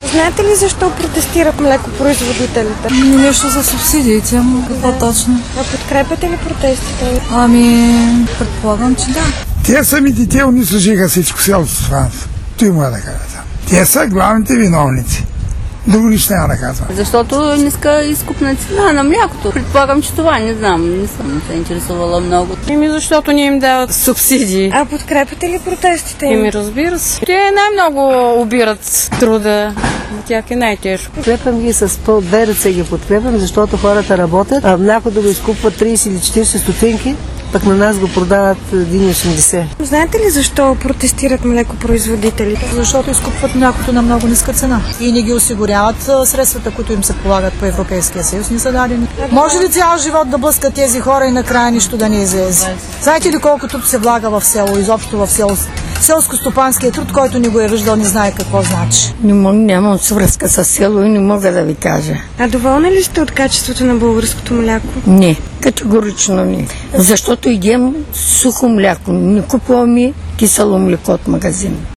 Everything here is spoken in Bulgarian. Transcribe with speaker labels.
Speaker 1: Знаете ли защо протестират млекопроизводителите?
Speaker 2: Нещо за субсидиите, ама какво точно?
Speaker 1: А подкрепяте ли протестите?
Speaker 2: Предполагам, че да.
Speaker 3: Те самите те унищожиха всичко селото стопанство. Той му да кажа. Те са главните виновници. Друго нищо няма да казвам.
Speaker 4: Защото ниска изкупна цена на млякото. Предполагам, че това не знам. Не съм се интересувала много.
Speaker 5: Защото не им дават субсидии.
Speaker 1: А подкрепяте ли протестите?
Speaker 5: Разбира се. Те най-много обират труда. За тях е най-тежко.
Speaker 6: Подкрепям ги с две ръце ги подкрепям, защото хората работят, а мляко да го изкупват 30 или 40 стотинки, пък на нас го продават 1,80.
Speaker 1: Знаете ли защо протестират млекопроизводителите?
Speaker 2: Защото изкупват млякото на много ниска цена и не ги осигуряват средствата, които им се полагат по Европейския съюз, не са дадени. Може ли цял живот да блъскат тези хора и накрая нищо да не излезе? Знаете ли колко труд се влага в село, изобщо в село? Селско-стопанския труд, който не го е виждал, не знае какво значи.
Speaker 7: Нямам свръзка с село и не мога да ви кажа.
Speaker 1: А доволни ли сте от качеството на българското мляко?
Speaker 7: Не, категорично не. Защото идем сухо мляко. Не купуваме кисело млеко от магазина.